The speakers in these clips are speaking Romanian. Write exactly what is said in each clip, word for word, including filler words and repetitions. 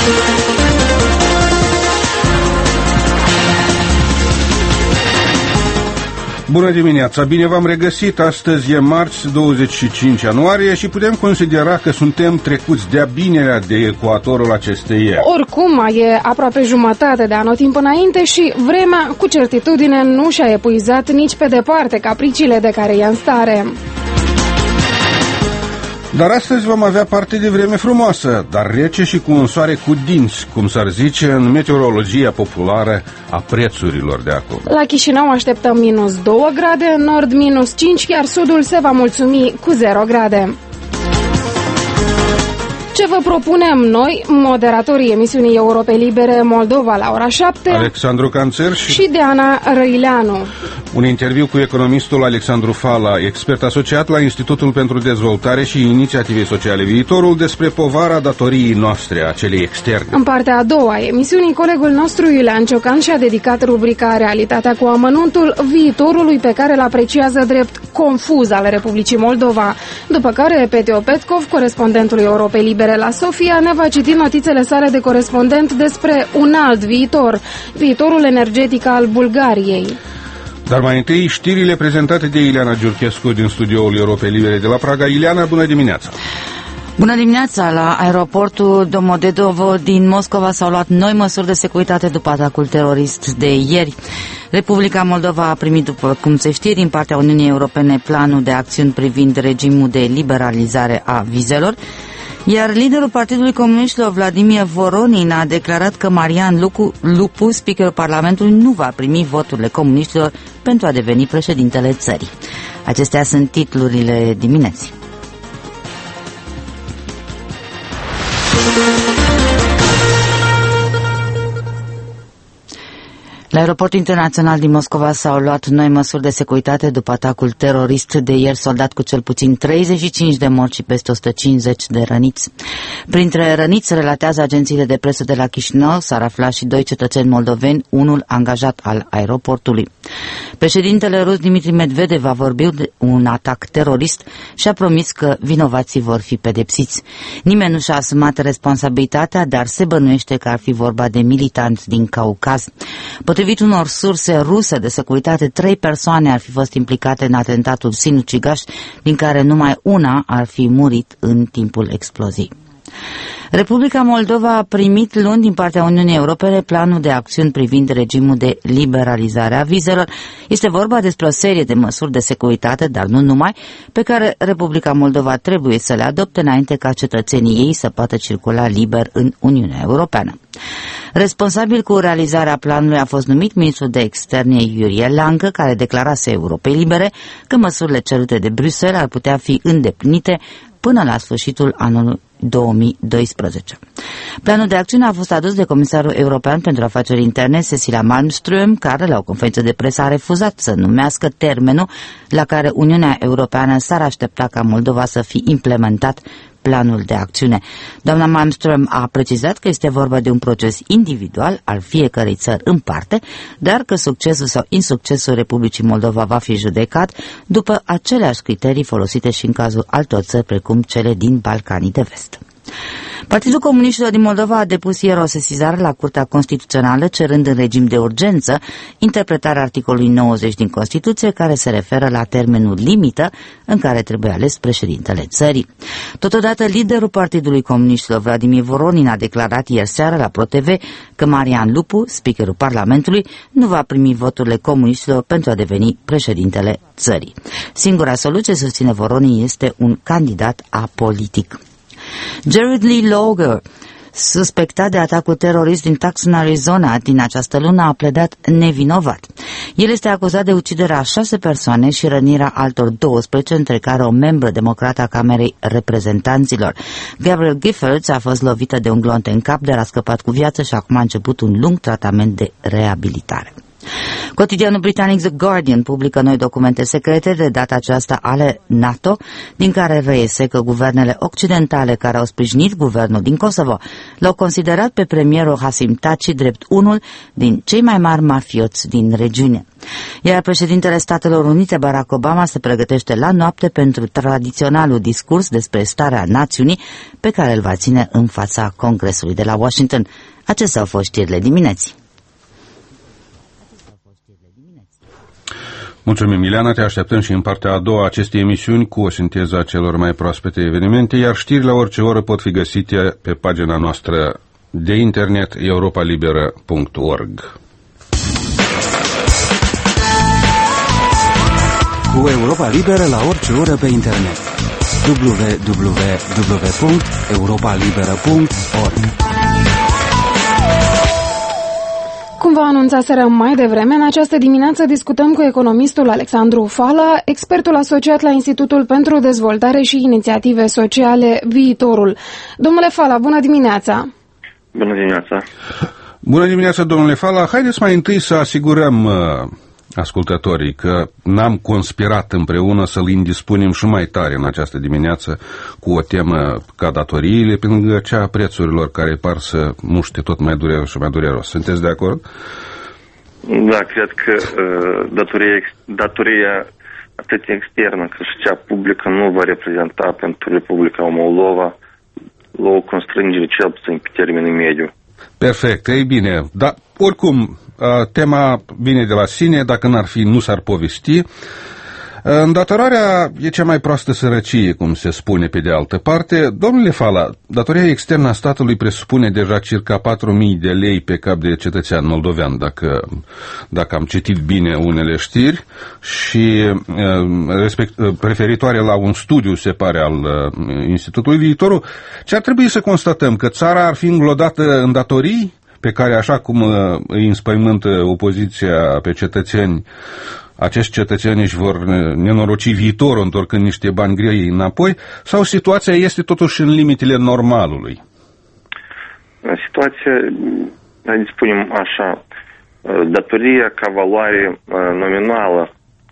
Bună dimineața, bine v-am regăsit. Astăzi e marți, douăzeci și cinci ianuarie și putem considera că suntem trecuți de-a binelea de ecuatorul acestei ieri. Oricum, e aproape jumătate de anotimp înainte și vremea, cu certitudine, nu și-a epuizat nici pe departe capriciile de care e în stare. Dar astăzi vom avea parte de vreme frumoasă, dar rece și cu un soare cu dinți, cum s-ar zice în meteorologia populară a prețurilor de acum. La Chișinău așteptăm minus două grade, în nord minus cinci, iar sudul se va mulțumi cu zero grade. Ce vă propunem noi, moderatorii emisiunii Europe Libere Moldova la ora șapte, Alexandru Canțer și, și Diana Răileanu. Un interviu cu economistul Alexandru Fala, expert asociat la Institutul pentru Dezvoltare și Inițiative Sociale Viitorul, despre povara datoriei noastre, a celei externe. În partea a doua a emisiunii, colegul nostru Iulian Ciocan și-a dedicat rubrica Realitatea cu amănuntul viitorului pe care îl apreciază drept confuz al Republicii Moldova. După care Peteo Petkov, corespondentul Europei Libere la Sofia, ne va citi notițele sale de corespondent despre un alt viitor, viitorul energetic al Bulgariei. Dar mai întâi, știrile prezentate de Ileana Giurchescu din studioul Europei Libere de la Praga. Ileana, bună dimineața! Bună dimineața! La aeroportul Domodedovo din Moscova s-au luat noi măsuri de securitate după atacul terorist de ieri. Republica Moldova a primit, după cum se știe, din partea Uniunii Europene planul de acțiuni privind regimul de liberalizare a vizelor, iar liderul Partidului Comuniștilor, Vladimir Voronin, a declarat că Marian Lupu, Lupu, speakerul Parlamentului, nu va primi voturile comuniștilor pentru a deveni președintele țării. Acestea sunt titlurile dimineții. La aeroportul internațional din Moscova s-au luat noi măsuri de securitate după atacul terorist de ieri, soldat cu cel puțin treizeci și cinci de morți și peste o sută cincizeci de răniți. Printre răniți, relatează agențiile de presă de la Chișinău, s-ar afla și doi cetățeni moldoveni, unul angajat al aeroportului. Președintele rus Dmitri Medvedev a vorbit de un atac terorist și a promis că vinovații vor fi pedepsiți. Nimeni nu și-a asumat responsabilitatea, dar se bănuiește că ar fi vorba de militanți din Caucaz. Potrivit unor surse ruse de securitate, trei persoane ar fi fost implicate în atentatul sinucigaș, din care numai una ar fi murit în timpul exploziei. Republica Moldova a primit luni din partea Uniunii Europene planul de acțiuni privind regimul de liberalizare a vizelor. Este vorba despre o serie de măsuri de securitate, dar nu numai, pe care Republica Moldova trebuie să le adopte înainte ca cetățenii ei să poată circula liber în Uniunea Europeană. Responsabil cu realizarea planului a fost numit ministrul de externe Iurie Lancă, care declarase Europei Libere că măsurile cerute de Bruxelles ar putea fi îndeplinite până la sfârșitul anului două mii doisprezece. Planul de acțiune a fost adus de Comisarul European pentru Afaceri Interne, Cecilia Malmström, care la o conferință de presă a refuzat să numească termenul la care Uniunea Europeană s-ar aștepta ca Moldova să fie implementat planul de acțiune. Doamna Malmström a precizat că este vorba de un proces individual al fiecărei țări în parte, dar că succesul sau insuccesul Republicii Moldova va fi judecat după aceleași criterii folosite și în cazul altor țări precum cele din Balcanii de Vest. Partidul Comuniștilor din Moldova a depus ieri o sesizare la Curtea Constituțională cerând în regim de urgență interpretarea articolului nouăzeci din Constituție, care se referă la termenul limită în care trebuie ales președintele țării. Totodată, liderul Partidului Comuniștilor, Vladimir Voronin, a declarat ieri seară la ProTV că Marian Lupu, speakerul Parlamentului, nu va primi voturile comuniștilor pentru a deveni președintele țării. Singura soluție, susține Voronin, este un candidat apolitic. Jared Lee Loger, suspectat de atacul terorist din Tucson, Arizona, din această lună, a pledat nevinovat. El este acuzat de uciderea a șase persoane și rănirea altor douăsprezece, între care o membră democrată a Camerei Reprezentanților. Gabriel Giffords a fost lovită de un glonț în cap, dar a scăpat cu viață și acum a început un lung tratament de reabilitare. Cotidianul britanic The Guardian publică noi documente secrete, de data aceasta ale NATO, din care reiese că guvernele occidentale care au sprijinit guvernul din Kosovo l-au considerat pe premierul Hasim Taci drept unul din cei mai mari mafioți din regiune. Iar președintele Statelor Unite, Barack Obama, se pregătește la noapte pentru tradiționalul discurs despre starea națiunii pe care îl va ține în fața Congresului de la Washington. Acestea au fost știrile dimineții. Mulțumim, Ileana, te așteptăm și în partea a doua a acestei emisiuni cu o sinteză a celor mai proaspete evenimente, iar știrile la orice oră pot fi găsite pe pagina noastră de internet europa liberă punct org. Cu Europa Liberă la orice oră pe internet. w w w punct europa liberă punct org. Cum vă anunțaserăm mai devreme, în această dimineață discutăm cu economistul Alexandru Fala, expertul asociat la Institutul pentru Dezvoltare și Inițiative Sociale Viitorul. Domnule Fala, bună dimineața! Bună dimineața! Bună dimineața, domnule Fala! Haideți mai întâi să asigurăm uh, ascultătorii că n-am conspirat împreună să-l indispunem și mai tare în această dimineață cu o temă ca datoriile, pe lângă cea a prețurilor care par să muște tot mai dureros și mai dureros. Sunteți de acord? Da, cred că uh, datoria, datoria atât externă cât și cea publică nu va reprezenta pentru Republica Moldova la o constrângere cel puțin pe termen mediu. Perfect, ei bine, dar oricum tema vine de la sine, dacă n-ar fi, nu s-ar povesti. Îndatorarea e cea mai proastă sărăcie, cum se spune pe de altă parte. Domnule Fala, datoria externă a statului presupune deja circa patru mii de lei pe cap de cetățean moldovean, dacă, dacă am citit bine unele știri, și respect, referitoare la un studiu, se pare, al Institutului Viitorul, ce ar trebui să constatăm? Că țara ar fi înglodată în datorii, pe care, așa cum îi înspăimântă opoziția pe cetățeni, acești cetățeni își vor nenoroci viitorul întorcând niște bani grei înapoi, sau situația este totuși în limitele normalului? Situația, hai să spunem așa, datoria ca valoare nominală,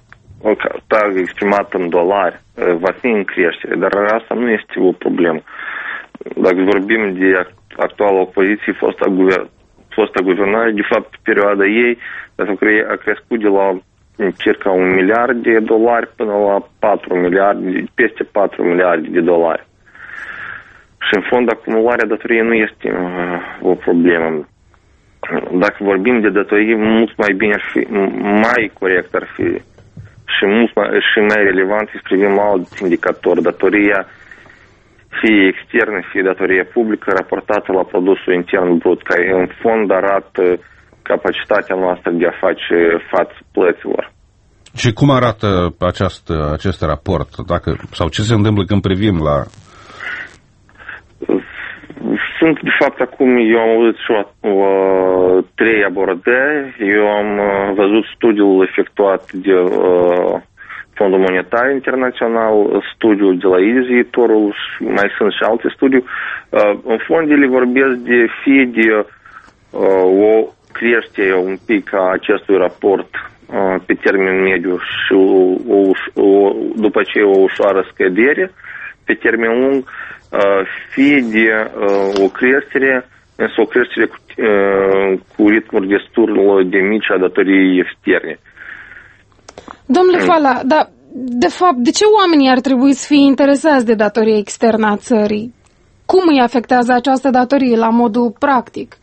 exprimată în dolari, va fi în creștere, dar asta nu este o problemă. Dacă vorbim de actuala opoziție, fosta, guver- fosta guvernare, de fapt, perioada ei a crescut de la circa un miliard de dolari până la patru miliarde, peste patru miliarde de dolari. Și în fond, acumularea datoriei nu este uh, o problemă. Dacă vorbim de datorii, mult mai bine ar fi, mai corect ar fi și mult mai, și mai relevant să privim la alt indicator, datoria fie externă, fie datoria publică, raportată la produsul intern brut, care în fond arată capacitatea noastră de a face față plăților. Și cum arată aceast, acest raport? Dacă, sau ce se întâmplă când privim la... Sunt, de fapt, acum, eu am auzit și o, o, trei abordări. Eu am văzut studiul efectuat de uh, Fondul Monetar Internațional, studiul de la I D I S Viitorul, mai sunt și alte studii. Uh, în fond, ele vorbesc de fie de uh, o creștere un pic a acestui raport uh, pe termen mediu și o, o, o, după ce o ușoară scădere pe termen lung, uh, fie de uh, o creștere, însă o creștere cu, uh, cu ritmuri destul de mici a datoriei externe. Domnule Fala, dar de fapt, de ce oamenii ar trebui să fie interesați de datoria externă a țării? Cum îi afectează această datorie la modul practic?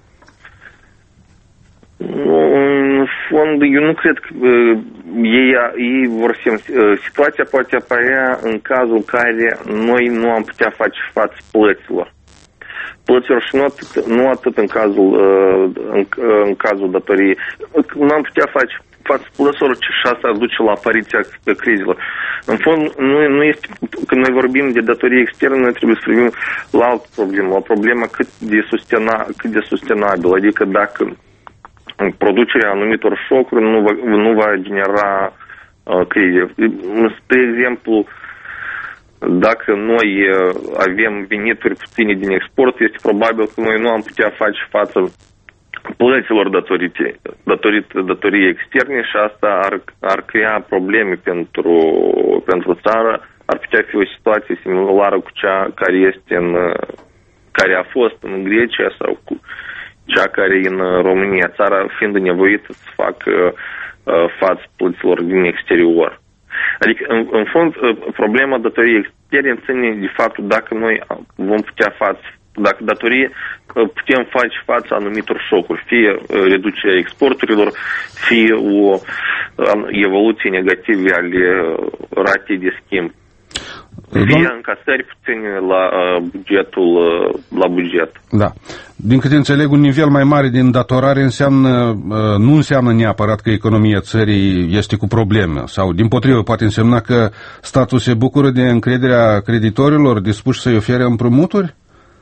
În fond, eu nu cred că uh, ei, ei vor fi... Uh, situația poate apărea în cazul în care noi nu am putea face față plăților. Plăților și nu atât, nu atât în cazul uh, în, uh, în cazul datoriei. Nu am putea face față plăților, ci și asta duce la apariția crizelor. În fond, nu, nu este, când noi vorbim de datorie externă, noi trebuie să privim la altă problemă, la problemă cât de, sustena, cât de sustenabil, adică dacă producerea anumitor șocuri nu va, nu va genera uh, crize. Spre exemplu, dacă noi uh, avem venituri puține din export, este probabil că noi nu am putea face față plăților datorite, datorită datoriei externe și asta ar, ar crea probleme pentru, pentru țară. Ar putea fi o situație similară cu cea care este în, care a fost în Grecia sau cu cea care e în România, țara fiind nevoită să facă uh, față plăților din exterior. Adică, în, în fond, problema datoriei externe ține de faptul dacă noi vom putea față, dacă datorie putem face față anumitor șocuri, fie reducerea exporturilor, fie o evoluție negative ale ratei de schimb. Fie încasări puține la bugetul, la buget. Da. Din câte înțeleg, un nivel mai mare din datorare înseamnă, nu înseamnă neapărat că economia țării este cu probleme, sau dimpotrivă poate însemna că statul se bucură de încrederea creditorilor dispuși să-i ofere împrumuturi?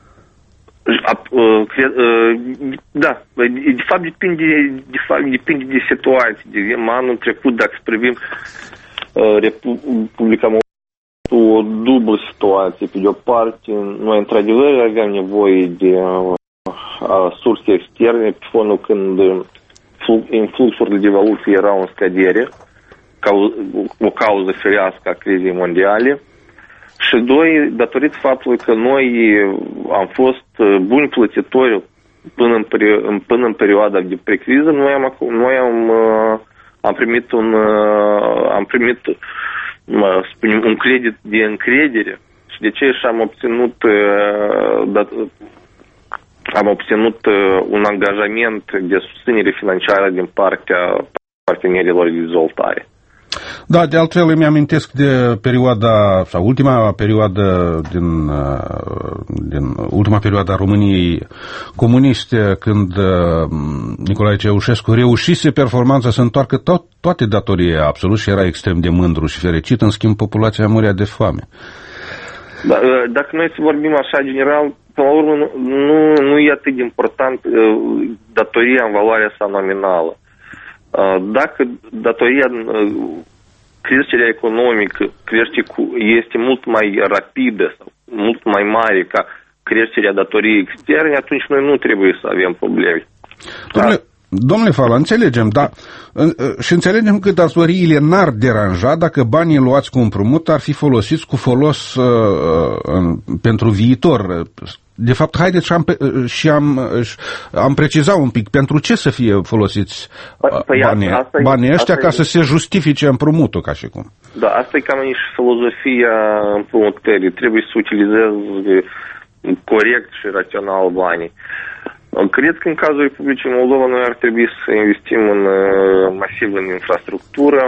Da, de fapt depinde de, fapt, depinde de situație. De exemplu, anul trecut, dacă privim Republica Moldova, o dublă situație. Pe de o parte, noi într-adevăr aveam nevoie de uh, surse externe pe fondul când influxurile de valută erau în scădere, ca o, o cauză firească a crizei mondiale. Și doi, datorită faptului că noi am fost buni plătitori până în, până în perioada de precriză, noi am, noi am, am primit un am primit spunem, un credit de încredere și de ce și am obținut am obținut un angajament de susținere financiară din partea partenerilor de dezvoltare. Da, de altfel îmi amintesc de perioada, sau ultima perioadă din, din ultima perioadă a României comuniste, când Nicolae Ceaușescu reușise performanța să întoarcă tot, toate datoriile absolut și era extrem de mândru și fericit, în schimb populația murea de foame. Da, dacă noi să vorbim așa general, până la urmă nu, nu e atât de important datoria în valoarea sa nominală. Dacă datoria, creșterea economică crește cu, este mult mai rapidă sau mult mai mare ca creșterea datoriei externe, atunci noi nu trebuie să avem probleme. Domnule, domnule Fala, înțelegem, dar și înțelegem că datoriile n-ar deranja dacă banii luați cu împrumut ar fi folosiți cu folos uh, pentru viitor. De fapt, haideți și am, și am, am precizat un pic pentru ce să fie folosiți păi, banii, asta banii ăștia asta ca e... să se justifice împrumutul, ca și cum. Da, asta e cam și filozofia împrumutării. Trebuie să utilizezi corect și rațional banii. Cred că în cazul Republicii Moldova noi ar trebui să investim în, masiv în infrastructură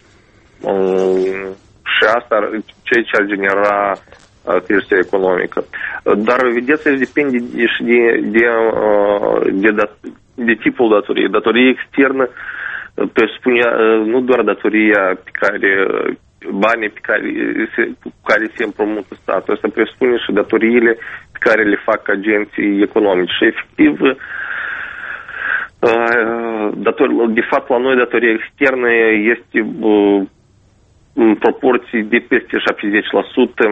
și asta ceea ce ar genera creșterea economică. Dar, vedeți, depinde și de, de, de, de, de tipul datoriei. Datoria externă presupune nu doar datoria pe care, banii pe care se, cu care se împrumută statul, asta presupune și datoriile pe care le fac agenții economici. Și, efectiv, dator, de fapt, la noi datoria externă este în proporții de peste șaptezeci la sută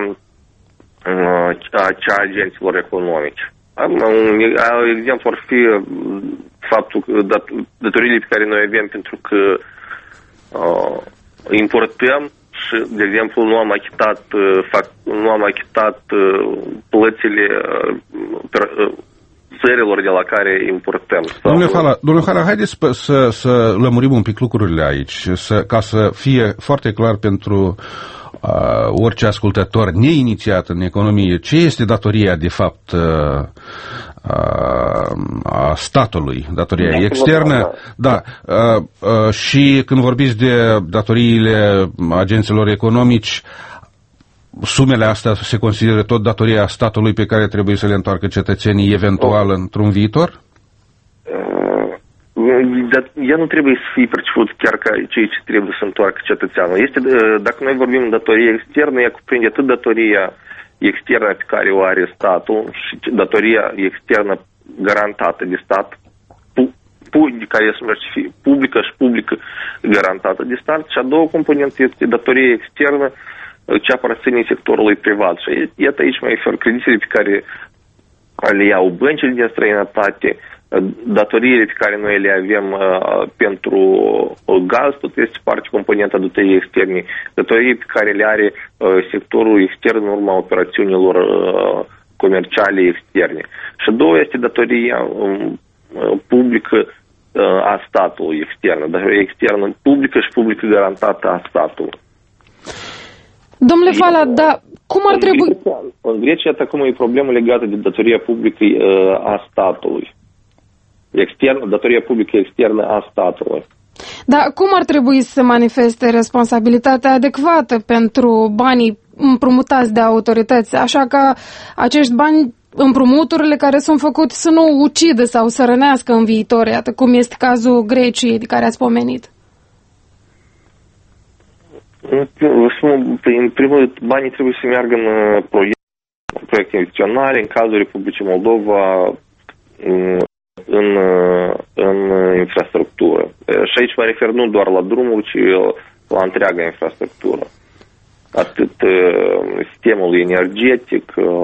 a cea a agenților economici. Un exemplu ar fi faptul că datoriile pe care noi avem pentru că uh, importăm și, de exemplu, nu am achitat, fac, nu am achitat uh, plățile uh, țărilor de la care importăm. Domnule Hala, domnule Hala, haideți să, să lămurim un pic lucrurile aici, să, ca să fie foarte clar pentru Uh, orice ascultător neinițiat în economie, ce este datoria de fapt uh, uh, a statului, datoria de externă, da, uh, uh, și când vorbiți de datoriile agenților economici, sumele astea se consideră tot datoria statului pe care trebuie să le întoarcă cetățenii eventual într-un viitor? Ea nu trebuie să fie perceput chiar ca ceea ce trebuie să întoarcă cetățeanul. Este, dacă noi vorbim de datorie externă, ea cuprinde atât datoria externă pe care o are statul și datoria externă garantată de stat, care este publică și publică garantată de stat, și a doua componentă este datoria externă, cea aparține sectorului privat. Și iată aici mai fer creditele pe care le iau băncile din străinătate, datoriile pe care noi le avem pentru gaz, tot este parte componentă a datoriei externe, datoriile pe care le are sectorul extern în urma operațiunilor comerciale externe. Și două este datoria publică a statului externă, datoria externă publică și publică garantată a statului. Domnule Fala, dar cum ar trebui... În Grecia acum e problemă legată de datoria publică a statului. Externă, datoria publică externă a statului. Dar cum ar trebui să manifeste responsabilitatea adecvată pentru banii împrumutați de autorități, așa ca acești bani, împrumuturile care sunt făcute să nu ucidă sau să rănească în viitor, iată cum este cazul Greciei de care ați pomenit? În primul rând, banii trebuie să meargă în proiecte, proiecte investiționale, în cazul Republicii Moldova, în, în infrastructură. Și aici mă refer nu doar la drumuri, ci la întreaga infrastructură. Atât sistemul energetic,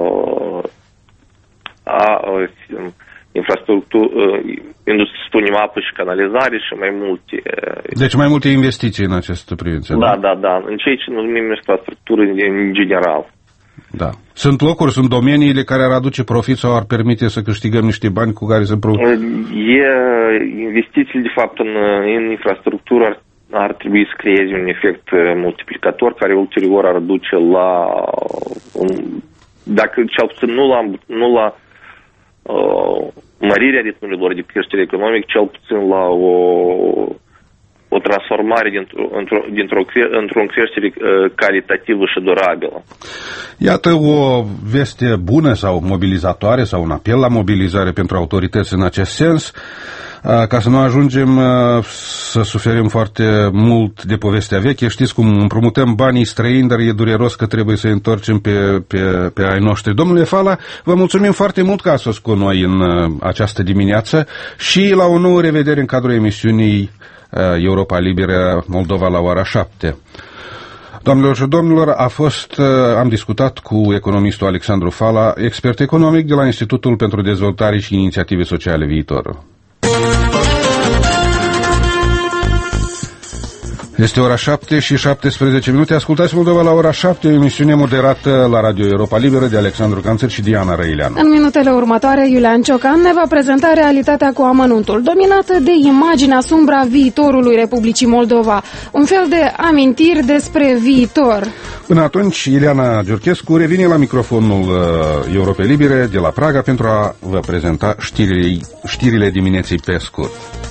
a infrastructură, spunem apă și canalizare și mai multe. Deci mai multe investiții în această privință. Da, da, da. În ceea ce numim infrastructură în general. Da. Sunt locuri, sunt domeniile care ar aduce profit sau ar permite să câștigăm niște bani cu care să... Pro... E, investițiile, de fapt, în, în infrastructură ar, ar trebui să creeze un efect multiplicator care ulterior ar duce la... Un, dacă cel puțin nu la, nu la uh, mărirea ritmurilor de creștere economică, cel puțin la o... o transformare dintr-o, într-o, dintr-o, într-o creștere calitativă și durabilă. Iată o veste bună sau mobilizatoare sau un apel la mobilizare pentru autorități în acest sens, ca să nu ajungem să suferim foarte mult de povestea veche. Știți cum împrumutăm banii străini, dar e dureros că trebuie să întorcem pe, pe, pe ai noștri. Domnule Fala, vă mulțumim foarte mult că ați fost cu noi în această dimineață și la o nouă revedere în cadrul emisiunii Europa Liberă Moldova la ora șapte. Doamnelor și domnilor, a fost, am discutat cu economistul Alexandru Fala, expert economic de la Institutul pentru Dezvoltare și Inițiative Sociale Viitor. Este ora șapte și șaptesprezece minute. Ascultați Moldova la ora șapte, o emisiune moderată la Radio Europa Liberă de Alexandru Canțăr și Diana Răileanu. În minutele următoare, Iulian Ciocan ne va prezenta realitatea cu amănuntul, dominată de imaginea sumbră a viitorului Republicii Moldova. Un fel de amintiri despre viitor. Până atunci, Ileana Giurchescu revine la microfonul uh, Europei Libere de la Praga pentru a vă prezenta știrile, știrile dimineții pe scurt.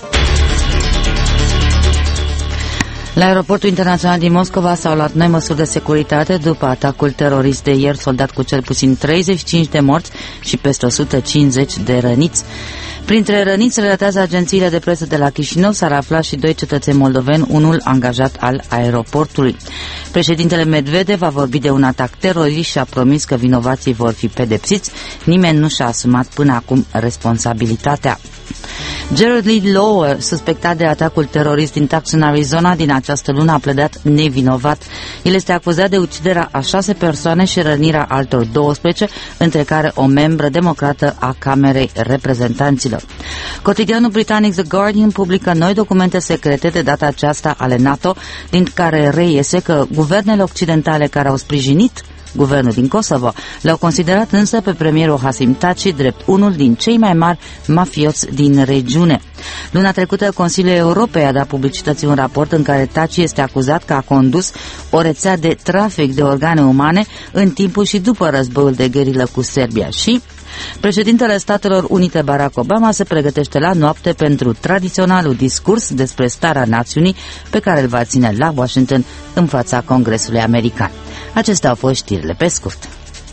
La aeroportul internațional din Moscova s-au luat noi măsuri de securitate după atacul terorist de ieri, soldat cu cel puțin treizeci și cinci de morți și peste o sută cincizeci de răniți. Printre răniți, relatează agențiile de presă de la Chișinău, s-ar afla și doi cetățeni moldoveni, unul angajat al aeroportului. Președintele Medvedev a vorbit de un atac terorist și a promis că vinovații vor fi pedepsiți. Nimeni nu și-a asumat până acum responsabilitatea. Gerald Lee Lower, suspectat de atacul terorist din Tucson, Arizona, din această lună a pledat nevinovat. El este acuzat de uciderea a șase persoane și rănirea altor douăsprezece, între care o membră democrată a Camerei Reprezentanților. Cotidianul britanic The Guardian publică noi documente secrete de data aceasta ale NATO, din care reiese că guvernele occidentale care au sprijinit guvernul din Kosovo l-au considerat însă pe premierul Hasim Taci drept unul din cei mai mari mafioți din regiune. Luna trecută, Consiliul Europei a dat publicității un raport în care Taci este acuzat că a condus o rețea de trafic de organe umane în timpul și după războiul de gherilă cu Serbia și președintele Statelor Unite Barack Obama se pregătește la noapte pentru tradiționalul discurs despre starea națiunii pe care îl va ține la Washington în fața Congresului American. Acestea au fost știrile pe scurt.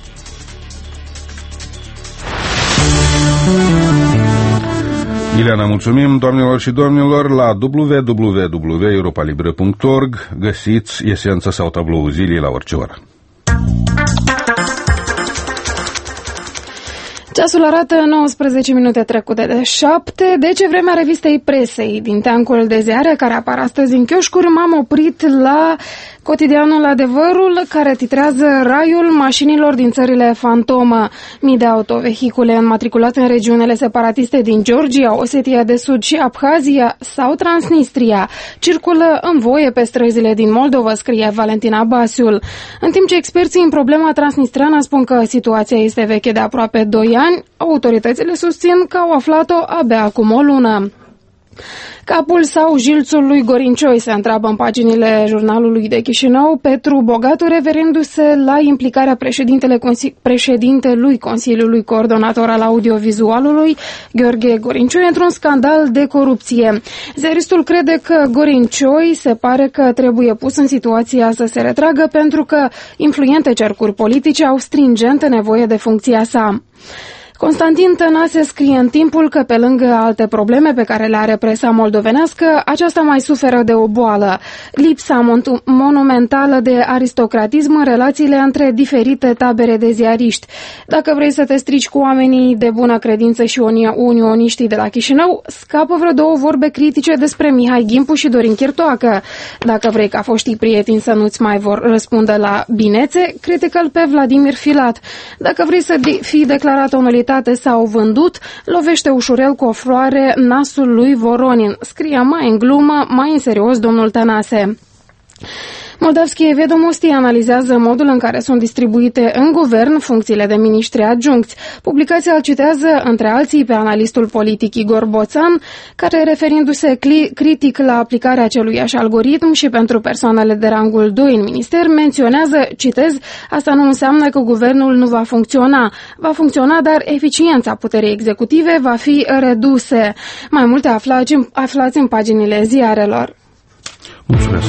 Ileana, mulțumim, doamnelor și domnilor. La w w w punct europa liberă punct org găsiți esența sau tabloul zilei la orice oră. Ceasul arată nouăsprezece minute trecute de șapte, deci vremea revistei presei din teancul de ziare care apar astăzi în chioșcuri. M-am oprit la Cotidianul Adevărul, care titrează Raiul mașinilor din țările fantomă. Mii de autovehicule înmatriculate în regiunile separatiste din Georgia, Osetia de Sud și Abhazia sau Transnistria circulă în voie pe străzile din Moldova, scrie Valentina Basiul. În timp ce experții în problema transnistreană spun că situația este veche de aproape doi ani, autoritățile susțin că au aflat-o abia acum o lună. Capul sau jilțul lui Gorincioi, se întreabă în paginile jurnalului de Chișinău Petru Bogatu, referindu-se la implicarea președintele, președintelui Consiliului Coordonator al Audiovizualului, Gheorghe Gorincioi, într-un scandal de corupție. Ziaristul crede că Gorincioi se pare că trebuie pus în situația să se retragă pentru că influente cercuri politice au stringent nevoie de funcția sa. Constantin Tănase scrie în Timpul că pe lângă alte probleme pe care le are presa moldovenească, aceasta mai suferă de o boală, lipsa monumentală de aristocratism în relațiile între diferite tabere de ziariști. Dacă vrei să te strici cu oamenii de bună credință și unioniștii de la Chișinău, scapă vreo două vorbe critice despre Mihai Ghimpu și Dorin Chirtoacă. Dacă vrei ca foștii prieteni să nu-ți mai vor răspunde la binețe, critică-l pe Vladimir Filat. Dacă vrei să fii declarat o nulitate sau vândut, lovește ușurel cu o floare nasul lui Voronin. Scrie mai în glumă, mai în serios domnul Tănase. Moldavskие Vedomosti analizează modul în care sunt distribuite în guvern funcțiile de miniștri adjuncți. Publicația îl citează, între alții, pe analistul politic Igor Boțan, care, referindu-se critic la aplicarea aceluiași algoritm și pentru persoanele de rangul doi în minister, menționează, citez, asta nu înseamnă că guvernul nu va funcționa. Va funcționa, dar eficiența puterii executive va fi reduse. Mai multe aflați, aflați în paginile ziarelor. Mulțumesc!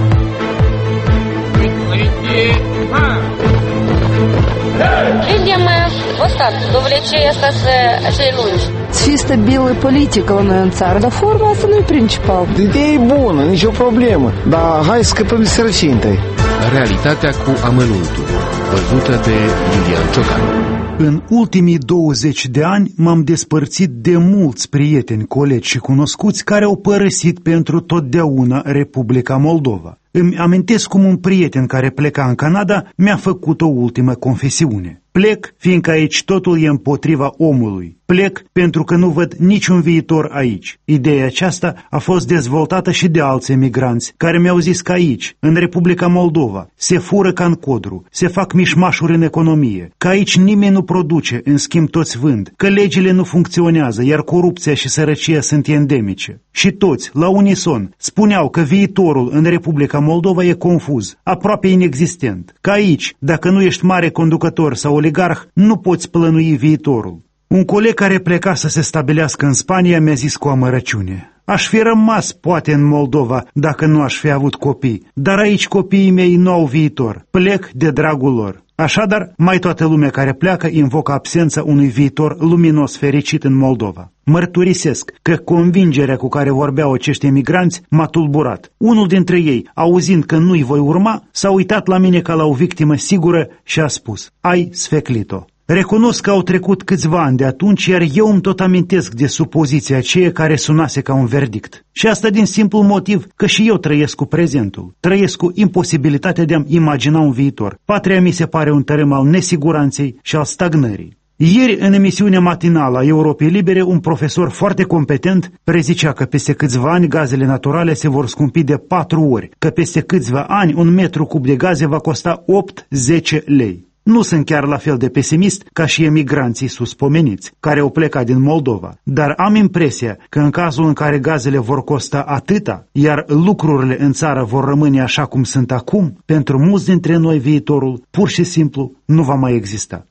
Видим мы вот так, до влечения остаться acei lungi. Чисто белая политика în țară, dar forma asta nu e principal. Ideea e bună, nicio problemă, dar hai să scăpăm de sărăcie. Realitatea cu amănuntul, văzută de Iulian Ciocan. În ultimii douăzeci de ani m-am despărțit de mulți prieteni, colegi și cunoscuți care au părăsit pentru totdeauna Republica Moldova. Îmi amintesc cum un prieten care pleca în Canada mi-a făcut o ultimă confesiune. Plec, fiindcă aici totul e împotriva omului. Plec pentru că nu văd niciun viitor aici. Ideea aceasta a fost dezvoltată și de alți emigranți, care mi-au zis că aici, în Republica Moldova, se fură ca în codru, se fac mișmașuri în economie, că aici nimeni nu produce, în schimb toți vând, că legile nu funcționează, iar corupția și sărăcia sunt endemice. Și toți, la unison, spuneau că viitorul în Republica Moldova e confuz, aproape inexistent, că aici, dacă nu ești mare conducător sau oligarh, nu poți plănui viitorul. Un coleg care pleca să se stabilească în Spania mi-a zis cu amărăciune: aș fi rămas poate în Moldova dacă nu aș fi avut copii, dar aici copiii mei nu au viitor, plec de dragul lor. Așadar, mai toată lumea care pleacă invocă absența unui viitor luminos fericit în Moldova. Mărturisesc că convingerea cu care vorbeau acești emigranți m-a tulburat. Unul dintre ei, auzind că nu-i voi urma, s-a uitat la mine ca la o victimă sigură și a spus: ai sfeclit-o. Recunosc că au trecut câțiva ani de atunci, iar eu îmi tot amintesc de supoziția aceea care sunase ca un verdict. Și asta din simplul motiv că și eu trăiesc cu prezentul, trăiesc cu imposibilitatea de a-mi imagina un viitor. Patria mi se pare un tărâm al nesiguranței și al stagnării. Ieri, în emisiunea matinală a Europei Libere, un profesor foarte competent prezicea că peste câțiva ani gazele naturale se vor scumpi de patru ori, că peste câțiva ani un metru cub de gaze va costa opt zece lei. Nu sunt chiar la fel de pesimist ca și emigranții suspomeniți, care au plecat din Moldova, dar am impresia că în cazul în care gazele vor costa atâta, iar lucrurile în țară vor rămâne așa cum sunt acum, pentru mulți dintre noi viitorul pur și simplu nu va mai exista.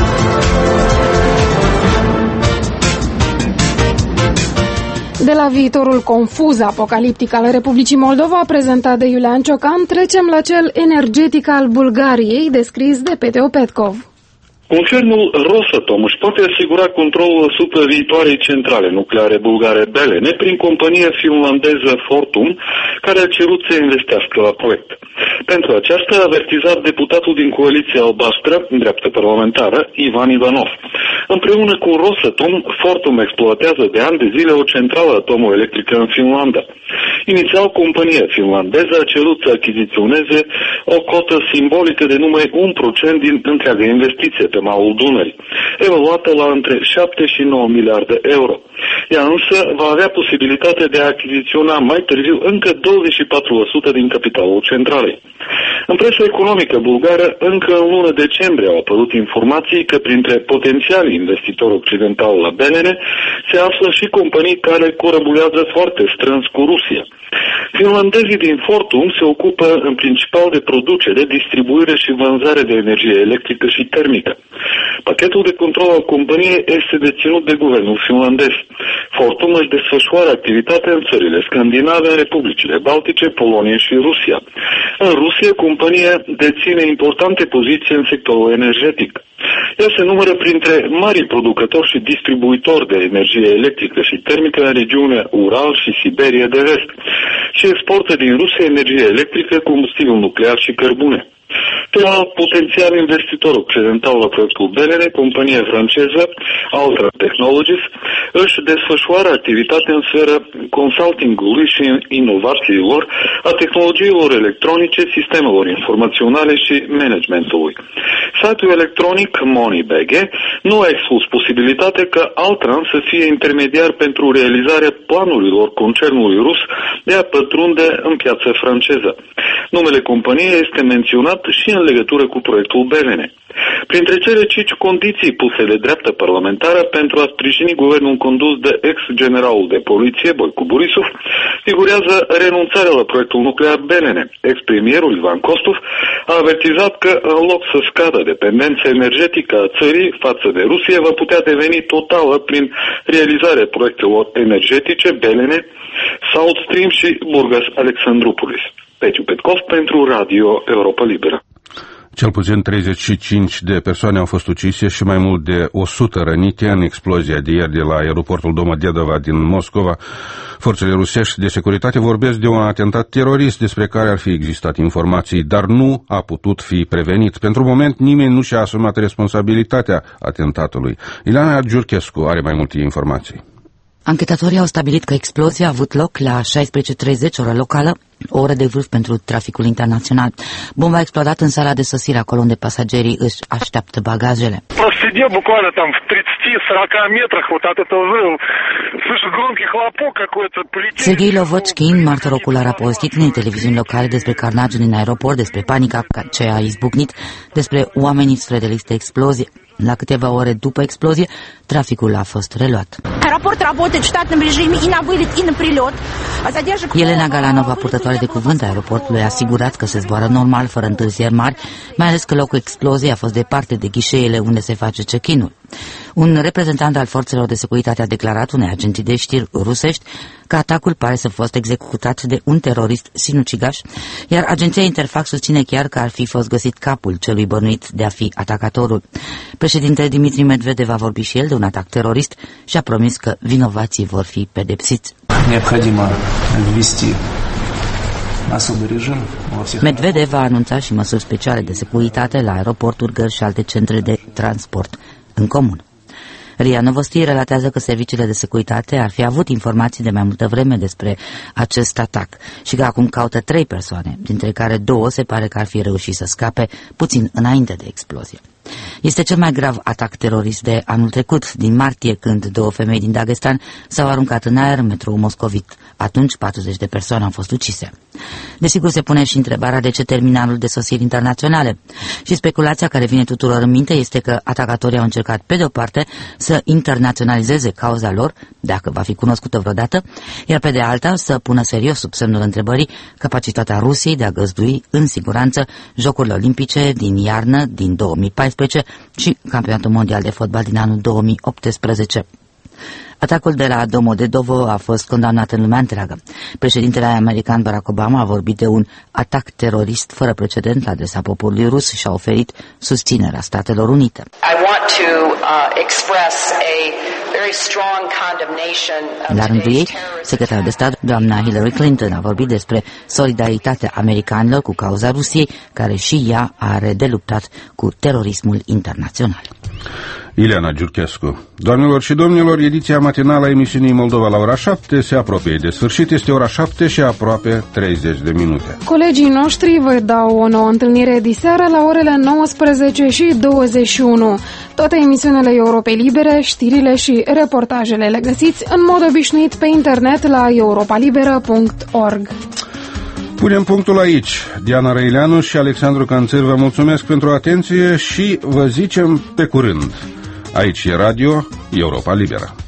De la viitorul confuz apocaliptic al Republicii Moldova, prezentat de Iulian Ciocan, trecem la cel energetic al Bulgariei, descris de Peteo Petkov. Concernul Rosatom își poate asigura controlul asupra viitoarei centrale nucleare bulgare Belene prin compania finlandeză Fortum, care a cerut să investească la proiect. Pentru aceasta a avertizat deputatul din Coaliția Albastră, dreaptă parlamentară, Ivan Ivanov. Împreună cu Rosatom, Fortum exploatează de ani de zile o centrală atomoelectrică în Finlanda. Inițial, compania finlandeză a cerut să achiziționeze o cotă simbolică de numai un procent din întreaga investiție pe malul Dunării, evaluată la între șapte și nouă miliarde euro. Ea însă va avea posibilitatea de a achiziționa mai târziu încă douăzeci și patru la sută din capitalul centralei. În presa economică bulgară, încă în lună decembrie au apărut informații că printre potențialii investitori occidentali la Belene se află și companii care corăbulează foarte strâns cu Rusia. Finlandezii din Fortum se ocupă în principal de producere, distribuire și vânzare de energie electrică și termică. Pachetul de control al companiei este deținut de guvernul finlandez. Fortum își desfășoară activitatea în țările scandinave, în republicile Baltice, Polonia și Rusia. În Rusia, compania deține importante poziții în sectorul energetic. Ea se numără printre marii producători și distribuitori de energie electrică și termică în regiunea Ural și Siberia de Vest și exportă din Rusia energie electrică, combustibil nuclear și cărbune. Celălalt potențial investitor occidental la proiectul Belene, compania franceză Altra Technologies, își desfășoară activitatea în sfera consultingului și inovațiilor, a tehnologiilor electronice, sistemelor informaționale și managementului. Site-ul electronic MoneyBG nu a exclus posibilitatea ca Altran să fie intermediar pentru realizarea planurilor concernului rus de a pătrunde în piața franceză. Numele companiei este menționat și în legătură cu proiectul Belene. Printre cele cinci condiții puse de dreapta parlamentară pentru a sprijini guvernul condus de ex-generalul de poliție, Boicu Borisov, figurează renunțarea la proiectul nuclear Belene. Ex-premierul Ivan Kostov a avertizat că, în loc să scadă dependența energetică a țării față de Rusia, va putea deveni totală prin realizarea proiectelor energetice Belene, South Stream și Burgas Alexandroupolis. Peciu Petkov pentru Radio Europa Liberă. Cel puțin treizeci și cinci de persoane au fost ucise și mai mult de o sută rănite în explozia de ieri de la aeroportul Domodedova din Moscova. Forțele rusești de securitate vorbesc de un atentat terorist despre care ar fi existat informații, dar nu a putut fi prevenit. Pentru moment nimeni nu și-a asumat responsabilitatea atentatului. Ileana Giurchescu are mai multe informații. Anchetatorii au stabilit că explozia a avut loc la șaisprezece treizeci oră locală, o oră de vârf pentru traficul internațional. Bomba a explodat în sala de sosire, acolo unde pasagerii își așteaptă bagajele. Сидел буквально там в тридцати-сорока метрах вот от этого взрыва. Слышу громкий хлопок какой-то полетел. Serghei Lovotchkin, martor ocular, a povestit în televiziuni locale despre carnajul din aeroport, despre panica ce a izbucnit, despre oamenii spre de listă explozie. La câteva ore după explozie, traficul a fost reluat. Aeroport работает в штатном режиме и на вылет, и на прилет. Elena Galanova, purtătoare de cuvânt a aeroportului, a asigurat că se zboară normal, fără întârzieri mari, mai ales că locul exploziei a fost departe de ghișeele unde se face check-in-ul. Un reprezentant al forțelor de securitate a declarat unei agenții de știri rusești că atacul pare să fi fost executat de un terorist sinucigaș, iar agenția Interfax susține chiar că ar fi fost găsit capul celui bănuit de a fi atacatorul. Președintele Dmitri Medvedev a vorbit și el de un atac terorist și a promis că vinovații vor fi pedepsiți. Medvedev a anunțat și măsuri speciale de securitate la aeroporturi, gări și alte centre de transport în comun. RIA Novosti relatează că serviciile de securitate ar fi avut informații de mai multă vreme despre acest atac și că acum caută trei persoane, dintre care două se pare că ar fi reușit să scape puțin înainte de explozie. Este cel mai grav atac terorist de anul trecut, din martie, când două femei din Dagestan s-au aruncat în aer în metroul moscovit. Atunci patruzeci de persoane au fost ucise. Desigur, se pune și întrebarea de ce terminalul de sosiri internaționale. Și speculația care vine tuturor în minte este că atacatorii au încercat, pe de o parte, să internaționalizeze cauza lor, dacă va fi cunoscută vreodată, iar pe de alta să pună serios sub semnul întrebării capacitatea Rusiei de a găzdui în siguranță Jocurile Olimpice din iarnă din două mii paisprezece și Campionatul Mondial de Fotbal din anul două mii optsprezece. Atacul de la Domodedovo a fost condamnat în lumea întreagă. Președintele american Barack Obama a vorbit de un atac terorist fără precedent la adresa poporului rus și a oferit susținerea Statelor Unite. La rândul ei, secretarul de stat, doamna Hillary Clinton, a vorbit despre solidaritatea americanilor cu cauza Rusiei, care și ea are de luptat cu terorismul internațional. Ileana Giurchescu. Doamnelor și domnilor, ediția matinală a emisiunii Moldova la ora șapte se apropie de sfârșit. Este ora șapte și aproape treizeci de minute. Colegii noștri vă dau o nouă întâlnire diseară la orele nouăsprezece și douăzeci și unu. Toate emisiunile Europei Libere, știrile și reportajele le găsiți în mod obișnuit pe internet la europa liberă punct org. Punem punctul aici. Diana Răileanu și Alexandru Canțăr vă mulțumesc pentru atenție și vă zicem pe curând. Aici e Radio Europa Liberă.